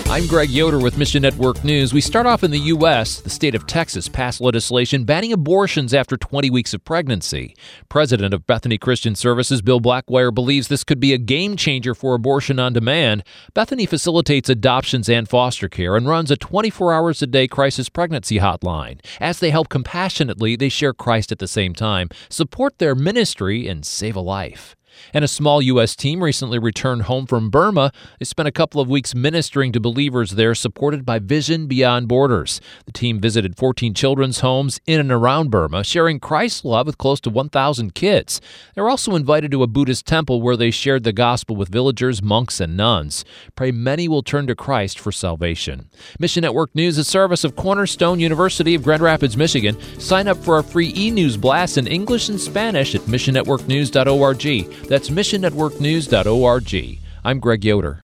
I'm Greg Yoder with Mission Network News. We start off in the U.S. The state of Texas passed legislation banning abortions after 20 weeks of pregnancy. President of Bethany Christian Services, Bill Blackwire, believes this could be a game changer for abortion on demand. Bethany facilitates adoptions and foster care and runs a 24 hours a day crisis pregnancy hotline. As they help compassionately, they share Christ at the same time, support their ministry, and save a life. And a small U.S. team recently returned home from Burma. They spent a couple of weeks ministering to believers there, supported by Vision Beyond Borders. The team visited 14 children's homes in and around Burma, sharing Christ's love with close to 1,000 kids. They were also invited to a Buddhist temple where they shared the gospel with villagers, monks, and nuns. Pray many will turn to Christ for salvation. Mission Network News, a service of Cornerstone University of Grand Rapids, Michigan. Sign up for our free e-news blast in English and Spanish at missionnetworknews.org. That's missionnetworknews.org. I'm Greg Yoder.